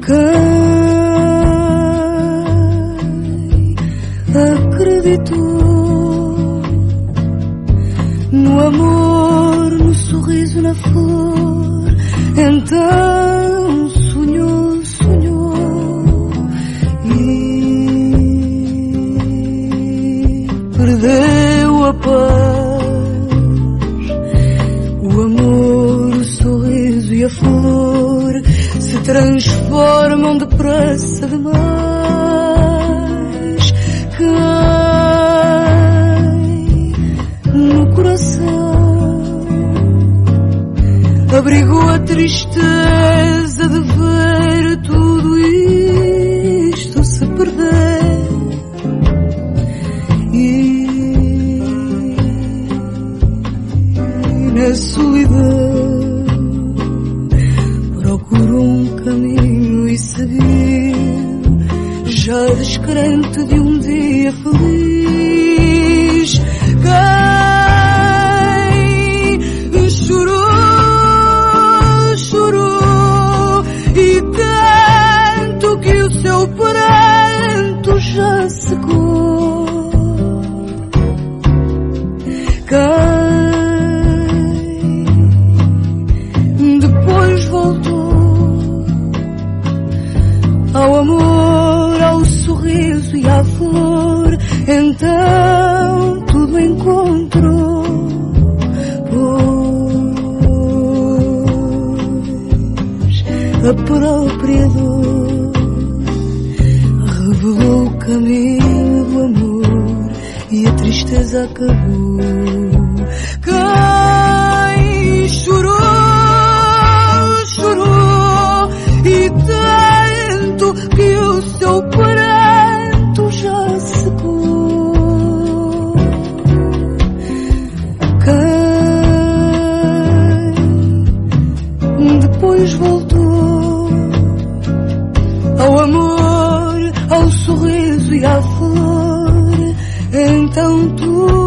Acreditou no amor, no sorriso, na flor. Então sonhou, sonhou e perdeu a paz. O amor, o sorriso e a flor se transformam depressa demais. Abrigou a tristeza de ver tudo isto se perder e na solidão procurou um caminho e seguiu, já descrente de um dia feliz. Quem chorou que o seu pranto já secou. Quem depois voltou ao amor, ao sorriso e à flor, então tudo encontrou. Pois a própria dor revelou o caminho do amor e a tristeza acabou. Quem chorou, chorou e tanto que o seu pranto já secou. Quem depois voltou ao amor, ao sorriso e à flor, então tu